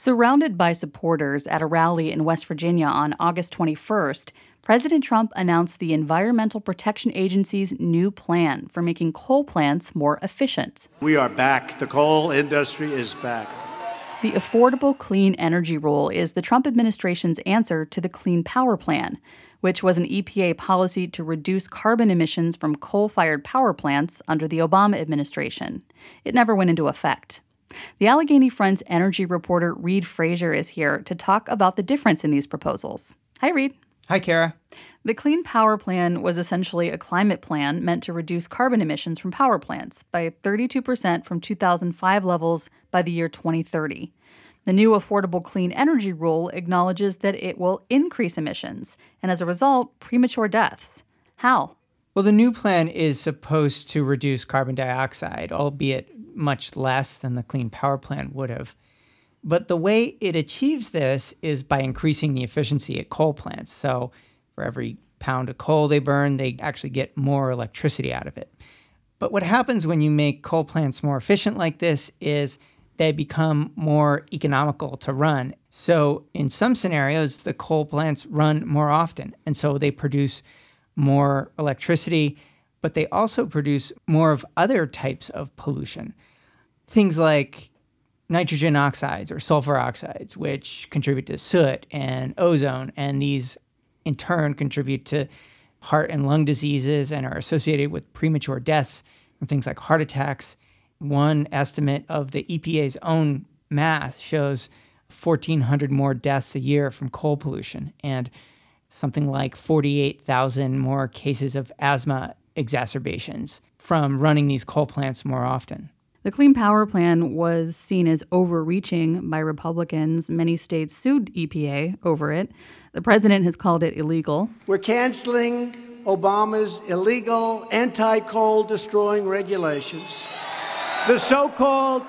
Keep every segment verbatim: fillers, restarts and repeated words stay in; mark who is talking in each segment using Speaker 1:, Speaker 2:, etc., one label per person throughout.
Speaker 1: Surrounded by supporters at a rally in West Virginia on August twenty-first, President Trump announced the Environmental Protection Agency's new plan for making coal plants more efficient.
Speaker 2: We are back. The coal industry is back.
Speaker 1: The Affordable Clean Energy Rule is the Trump administration's answer to the Clean Power Plan, which was an E P A policy to reduce carbon emissions from coal-fired power plants under the Obama administration. It never went into effect. The Allegheny Front's energy reporter Reid Frazier is here to talk about the difference in these proposals. Hi, Reid.
Speaker 3: Hi, Kara.
Speaker 1: The Clean Power Plan was essentially a climate plan meant to reduce carbon emissions from power plants by thirty-two percent from two thousand five levels by the year twenty thirty. The new Affordable Clean Energy Rule acknowledges that it will increase emissions and, as a result, premature deaths. How?
Speaker 3: Well, the new plan is supposed to reduce carbon dioxide, albeit much less than the Clean Power Plan would have. But the way it achieves this is by increasing the efficiency at coal plants. So for every pound of coal they burn, they actually get more electricity out of it. But what happens when you make coal plants more efficient like this is they become more economical to run. So in some scenarios, the coal plants run more often, and so they produce more electricity, but they also produce more of other types of pollution. Things like nitrogen oxides or sulfur oxides, which contribute to soot and ozone, and these in turn contribute to heart and lung diseases and are associated with premature deaths from things like heart attacks. One estimate of the E P A's own math shows fourteen hundred more deaths a year from coal pollution and something like forty-eight thousand more cases of asthma exacerbations from running these coal plants more often.
Speaker 1: The Clean Power Plan was seen as overreaching by Republicans. Many states sued E P A over it. The president has called it illegal.
Speaker 2: We're canceling Obama's illegal anti-coal destroying regulations, the so-called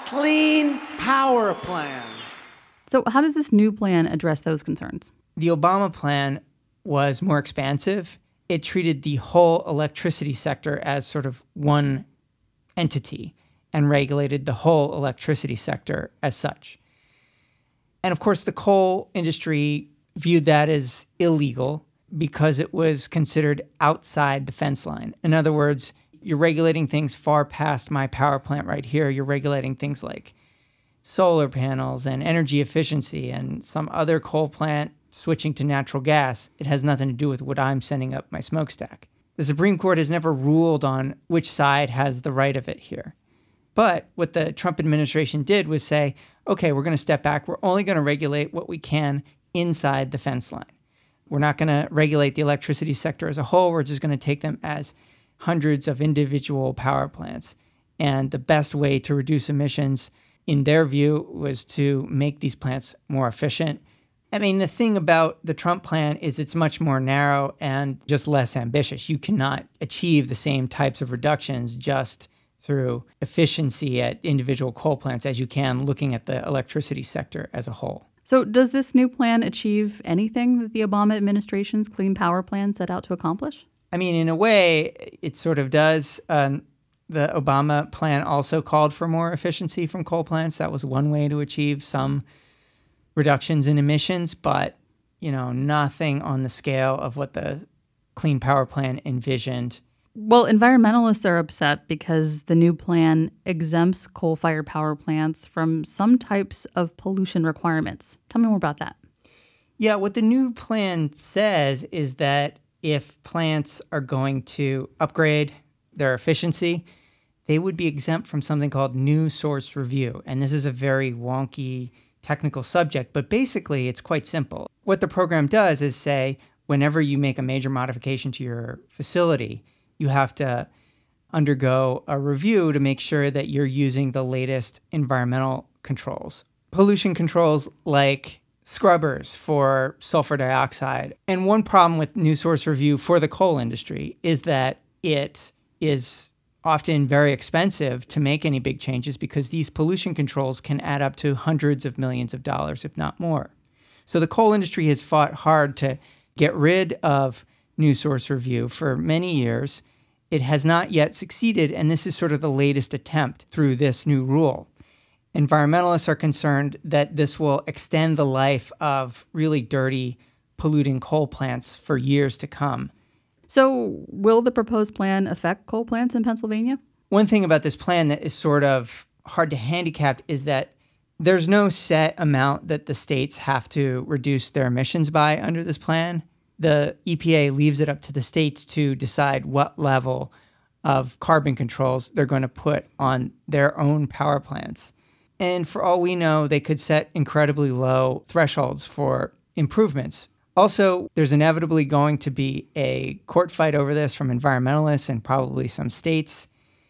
Speaker 2: Clean Power Plan.
Speaker 1: So how does this new plan address those concerns?
Speaker 3: The Obama plan was more expansive. It treated the whole electricity sector as sort of one entity and regulated the whole electricity sector as such. And of course, the coal industry viewed that as illegal because it was considered outside the fence line. In other words, you're regulating things far past my power plant right here. You're regulating things like solar panels and energy efficiency and some other coal plant switching to natural gas. It has nothing to do with what I'm sending up my smokestack. The Supreme Court has never ruled on which side has the right of it here. But what the Trump administration did was say, okay, we're going to step back. We're only going to regulate what we can inside the fence line. We're not going to regulate the electricity sector as a whole. We're just going to take them as hundreds of individual power plants. And the best way to reduce emissions, in their view, was to make these plants more efficient. I mean, the thing about the Trump plan is it's much more narrow and just less ambitious. You cannot achieve the same types of reductions just through efficiency at individual coal plants as you can looking at the electricity sector as a whole.
Speaker 1: So does this new plan achieve anything that the Obama administration's Clean Power Plan set out to accomplish?
Speaker 3: I mean, in a way, it sort of does. Um, the Obama plan also called for more efficiency from coal plants. That was one way to achieve some reductions in emissions, but, you know, nothing on the scale of what the Clean Power Plan envisioned.
Speaker 1: Well, environmentalists are upset because the new plan exempts coal-fired power plants from some types of pollution requirements. Tell me more about that.
Speaker 3: Yeah, what the new plan says is that if plants are going to upgrade their efficiency, they would be exempt from something called new source review. And this is a very wonky technical subject, but basically it's quite simple. What the program does is say, whenever you make a major modification to your facility, you have to undergo a review to make sure that you're using the latest environmental controls. Pollution controls like scrubbers for sulfur dioxide. And one problem with new source review for the coal industry is that it is often very expensive to make any big changes because these pollution controls can add up to hundreds of millions of dollars, if not more. So the coal industry has fought hard to get rid of new source review for many years. It has not yet succeeded, and this is sort of the latest attempt through this new rule. environmentalists are concerned that this will extend the life of really dirty, polluting coal plants for years to come.
Speaker 1: So will the proposed plan affect coal plants in Pennsylvania?
Speaker 3: One thing about this plan that is sort of hard to handicap is that there's no set amount that the states have to reduce their emissions by under this plan. The E P A leaves it up to the states to decide what level of carbon controls they're going to put on their own power plants. And for all we know, they could set incredibly low thresholds for improvements. Also, there's inevitably going to be a court fight over this from environmentalists and probably some states.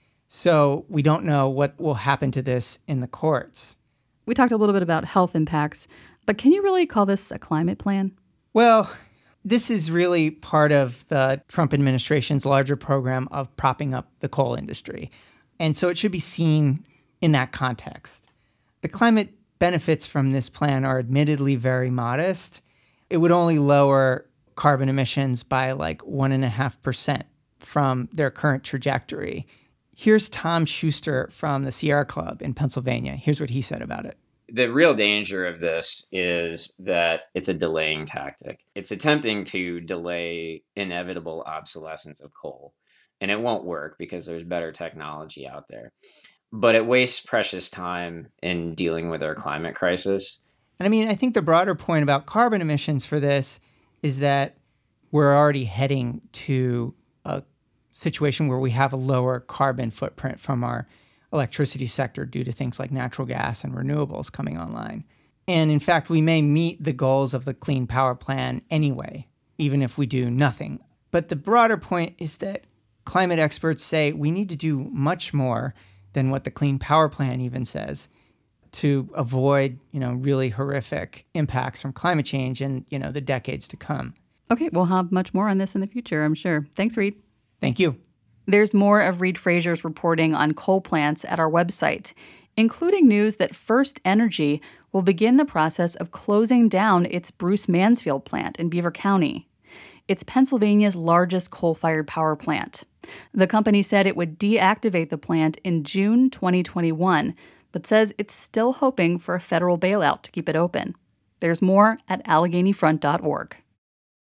Speaker 3: So we don't know what will happen to this in the courts.
Speaker 1: We talked a little bit about health impacts, but can you really call this a climate plan?
Speaker 3: Well, this is really part of the Trump administration's larger program of propping up the coal industry. And so it should be seen in that context. The climate benefits from this plan are admittedly very modest. It would only lower carbon emissions by like one and a half percent from their current trajectory. Here's Tom Schuster from the Sierra Club in Pennsylvania. Here's what he said about it.
Speaker 4: The real danger of this is that it's a delaying tactic. It's attempting to delay inevitable obsolescence of coal, and it won't work because there's better technology out there. But it wastes precious time in dealing with our climate crisis.
Speaker 3: And I mean, I think the broader point about carbon emissions for this is that we're already heading to a situation where we have a lower carbon footprint from our electricity sector due to things like natural gas and renewables coming online. And in fact, we may meet the goals of the Clean Power Plan anyway, even if we do nothing. But the broader point is that climate experts say we need to do much more than what the Clean Power Plan even says to avoid, you know, really horrific impacts from climate change in, you know, the decades to come.
Speaker 1: Okay, we'll have much more on this in the future, I'm sure. Thanks, Reed.
Speaker 3: Thank you.
Speaker 1: There's more of Reed Frazier's reporting on coal plants at our website, including news that First Energy will begin the process of closing down its Bruce Mansfield plant in Beaver County. It's Pennsylvania's largest coal-fired power plant. The company said it would deactivate the plant in June twenty twenty-one, but says it's still hoping for a federal bailout to keep it open. There's more at Allegheny Front dot org.